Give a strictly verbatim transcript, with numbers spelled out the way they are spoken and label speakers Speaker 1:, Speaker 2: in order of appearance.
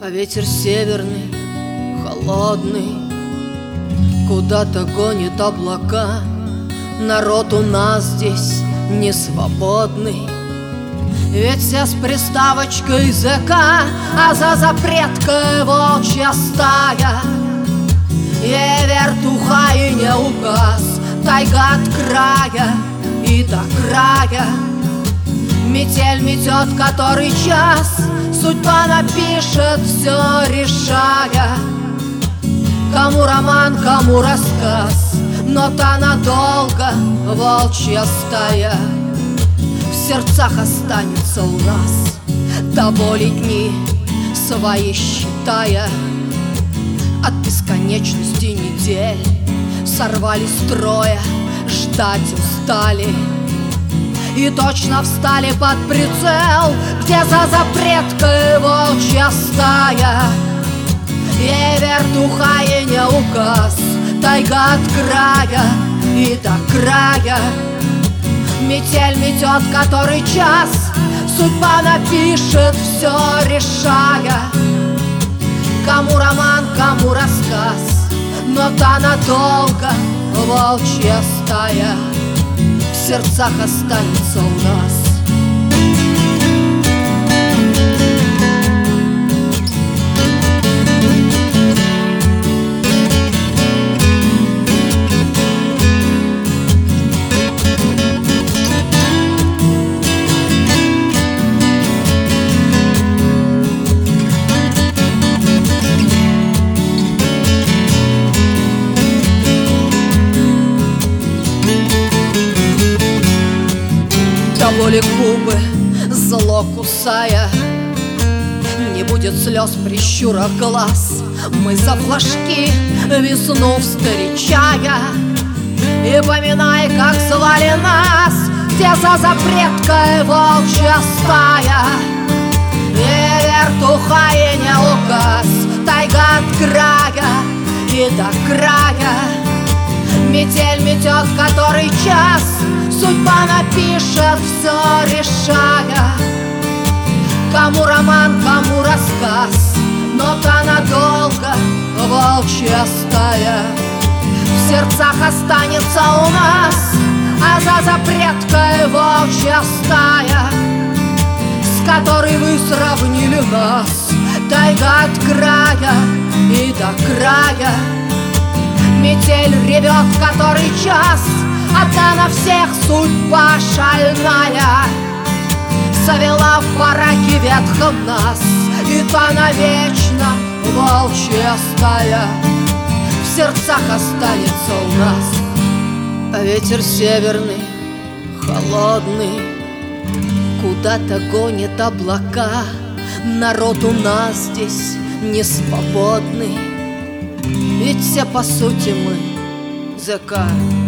Speaker 1: А ветер северный, холодный, куда-то гонит облака. Народ у нас здесь не свободный, ведь все с приставочкой языка, а за запреткой волчья стая. И вертуха, и не указ, тайга от края и до края. Метель метет который час, судьба напишет, все решая. Кому роман, кому рассказ, но та надолго волчья стая. В сердцах останется у нас до боли дни свои считая. От бесконечности недель сорвались строя, ждать устали. И точно встали под прицел, где за запреткой волчья стая. Ей вертуха, и не указ, тайга от края и до края. Метель метет который час, судьба напишет, все решая. Кому роман, кому рассказ, но та надолго волчья стая в сердцах останется у нас. До боли губы зло кусая, не будет слез, прищура глаз. Мы за флажки весну встречая. И поминай, как звали нас, где за запреткой волчья стая. И вертуха, и не указ, тайга от края и до края. Метель метет который час, судьба напишет, все решая. Кому роман, кому рассказ, но та надолго волчья стая в сердцах останется у нас. А за запреткой волчья стая, с которой вы сравнили нас, тайга от края и до края. Метель ревет который час, одна на всех судьба шальная. Завела в бараке ветхом нас, и та навечно волчья стая в сердцах останется у нас. А ветер северный, холодный, куда-то гонит облака. Народ у нас здесь не свободный, ведь все по сути мы языка.